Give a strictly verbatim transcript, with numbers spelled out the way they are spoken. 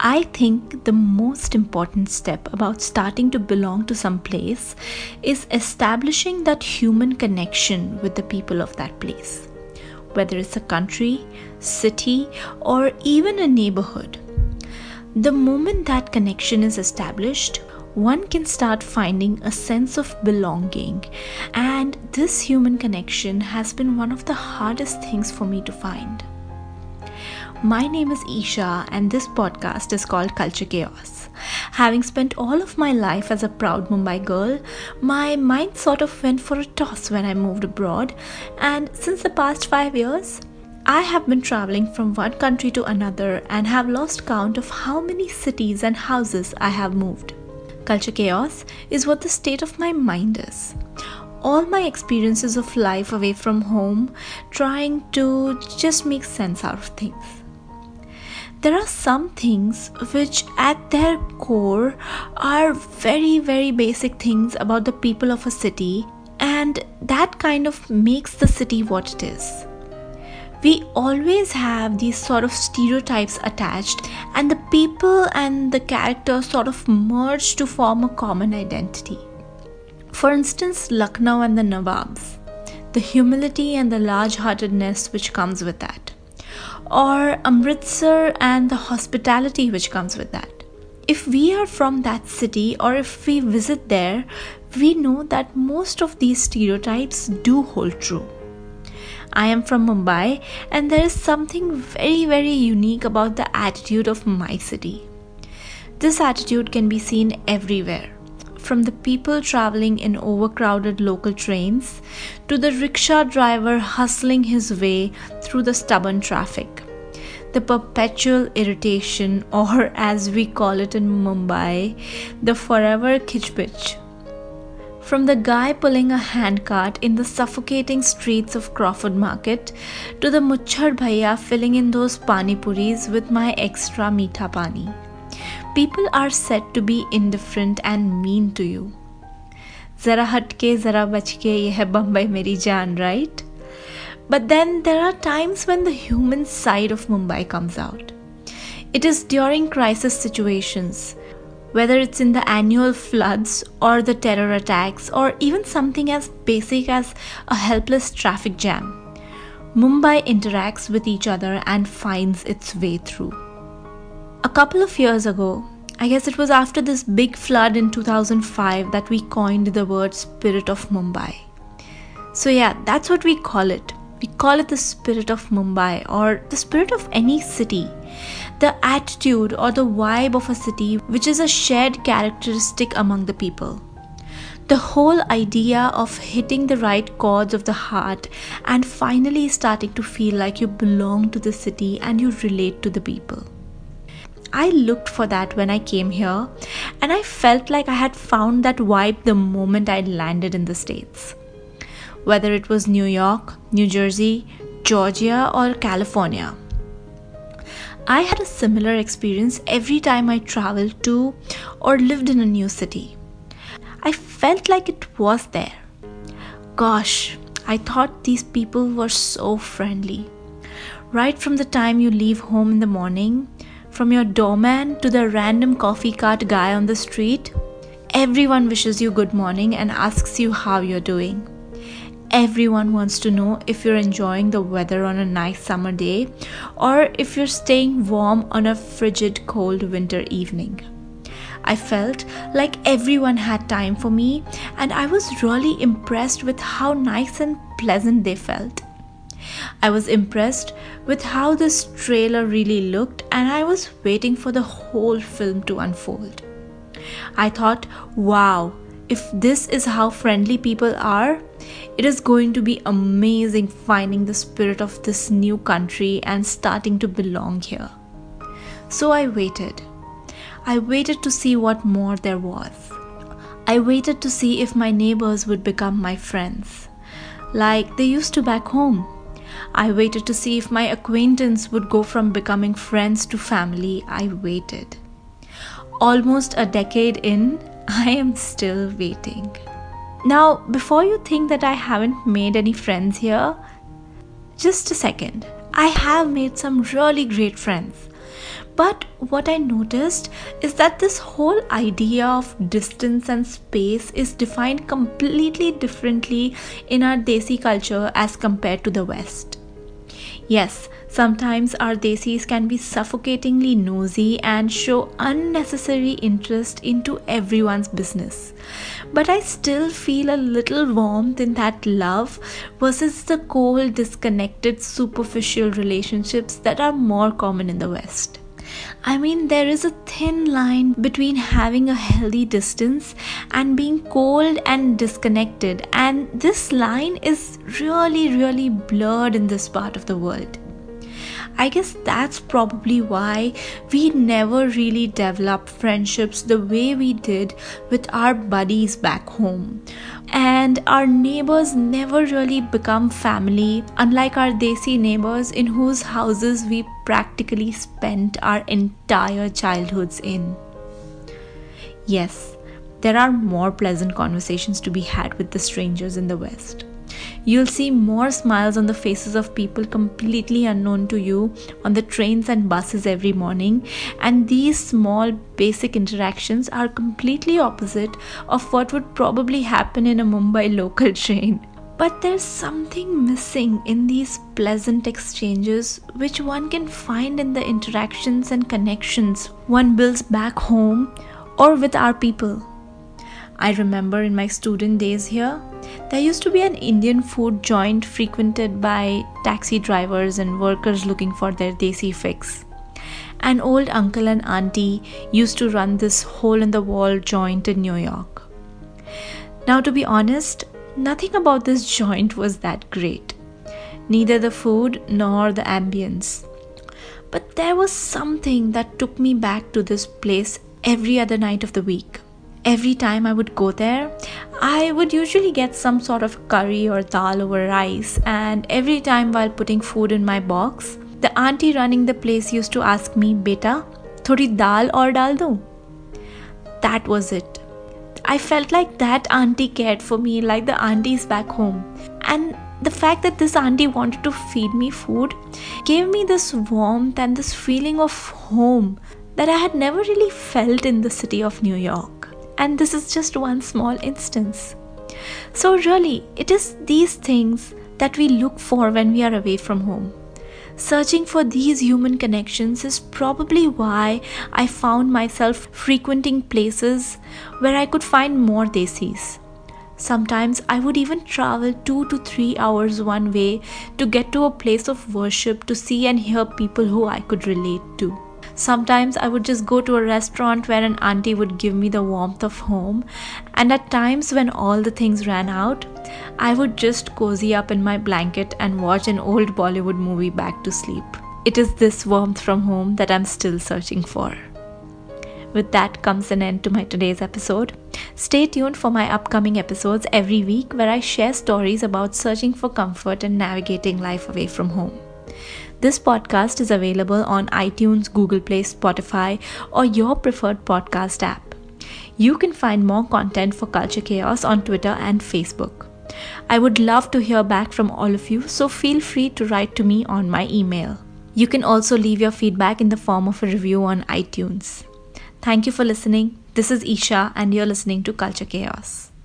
I think the most important step about starting to belong to some place is establishing that human connection with the people of that place, whether it's a country, city, or even a neighborhood. The moment that connection is established, one can start finding a sense of belonging, and this human connection has been one of the hardest things for me to find. My name is Isha, and this podcast is called Culture Chaos. Having spent all of my life as a proud Mumbai girl, my mind sort of went for a toss when I moved abroad, and since the past five years, I have been traveling from one country to another and have lost count of how many cities and houses I have moved. Culture chaos is what the state of my mind is. All my experiences of life away from home, trying to just make sense out of things. There are some things which at their core are very very basic things about the people of a city, and that kind of makes the city what it is. We always have these sort of stereotypes attached, and the people and the characters sort of merge to form a common identity. For instance, Lucknow and the Nawabs, the humility and the large-heartedness which comes with that. Or Amritsar and the hospitality which comes with that. If we are from that city or if we visit there, we know that most of these stereotypes do hold true. I am from Mumbai, and there is something very very unique about the attitude of my city. This attitude can be seen everywhere. From the people traveling in overcrowded local trains to the rickshaw driver hustling his way through the stubborn traffic. The perpetual irritation, or as we call it in Mumbai, the forever kitch-pitch. From the guy pulling a handcart in the suffocating streets of Crawford Market to the Muchhad Bhaiya filling in those pani puris with my extra meetha pani. People are said to be indifferent and mean to you. Zara hatke, zara bachke, ye hai Bombay meri jaan, right? But then there are times when the human side of Mumbai comes out. It is during crisis situations, whether it's in the annual floods or the terror attacks or even something as basic as a helpless traffic jam. Mumbai interacts with each other and finds its way through. A couple of years ago, I guess it was after this big flood in two thousand five that we coined the word Spirit of Mumbai. So yeah, that's what we call it. We call it the Spirit of Mumbai, or the spirit of any city. The attitude or the vibe of a city which is a shared characteristic among the people. The whole idea of hitting the right chords of the heart and finally starting to feel like you belong to the city and you relate to the people. I looked for that when I came here, and I felt like I had found that vibe the moment I landed in the States. Whether it was New York, New Jersey, Georgia, or California. I had a similar experience every time I traveled to or lived in a new city. I felt like it was there. Gosh, I thought these people were so friendly. Right from the time you leave home in the morning, from your doorman to the random coffee cart guy on the street, everyone wishes you good morning and asks you how you're doing. Everyone wants to know if you're enjoying the weather on a nice summer day or if you're staying warm on a frigid cold winter evening. I felt like everyone had time for me, and I was really impressed with how nice and pleasant they felt. I was impressed with how this trailer really looked, and I was waiting for the whole film to unfold. I thought, wow, if this is how friendly people are, it is going to be amazing finding the spirit of this new country and starting to belong here. So I waited. I waited to see what more there was. I waited to see if my neighbors would become my friends, like they used to back home. I waited to see if my acquaintance would go from becoming friends to family. I waited. Almost a decade in, I am still waiting. Now, before you think that I haven't made any friends here, just a second. I have made some really great friends. But what I noticed is that this whole idea of distance and space is defined completely differently in our Desi culture as compared to the West. Yes, sometimes our Desis can be suffocatingly nosy and show unnecessary interest into everyone's business. But I still feel a little warmth in that love versus the cold, disconnected, superficial relationships that are more common in the West. I mean, there is a thin line between having a healthy distance and being cold and disconnected, and this line is really, really blurred in this part of the world. I guess that's probably why we never really developed friendships the way we did with our buddies back home. And our neighbors never really become family, unlike our Desi neighbors in whose houses we practically spent our entire childhoods in. Yes, there are more pleasant conversations to be had with the strangers in the West. You'll see more smiles on the faces of people completely unknown to you on the trains and buses every morning, and these small basic interactions are completely opposite of what would probably happen in a Mumbai local train. But there's something missing in these pleasant exchanges which one can find in the interactions and connections one builds back home or with our people. I remember in my student days here, there used to be an Indian food joint frequented by taxi drivers and workers looking for their desi fix. An old uncle and auntie used to run this hole-in-the-wall joint in New York. Now, to be honest, nothing about this joint was that great. Neither the food nor the ambience. But there was something that took me back to this place every other night of the week. Every time I would go there, I would usually get some sort of curry or dal over rice, and every time while putting food in my box, the auntie running the place used to ask me, "Beta, thodi dal aur dal do?" That was it. I felt like that auntie cared for me like the aunties back home. And the fact that this auntie wanted to feed me food gave me this warmth and this feeling of home that I had never really felt in the city of New York. And this is just one small instance. So really, it is these things that we look for when we are away from home. Searching for these human connections is probably why I found myself frequenting places where I could find more Desis. Sometimes I would even travel two to three hours one way to get to a place of worship to see and hear people who I could relate to. Sometimes I would just go to a restaurant where an auntie would give me the warmth of home, and at times when all the things ran out, I would just cozy up in my blanket and watch an old Bollywood movie back to sleep. It is this warmth from home that I'm still searching for. With that comes an end to my today's episode. Stay tuned for my upcoming episodes every week where I share stories about searching for comfort and navigating life away from home. This podcast is available on iTunes, Google Play, Spotify, or your preferred podcast app. You can find more content for Culture Chaos on Twitter and Facebook. I would love to hear back from all of you, so feel free to write to me on my email. You can also leave your feedback in the form of a review on iTunes. Thank you for listening. This is Isha, and you're listening to Culture Chaos.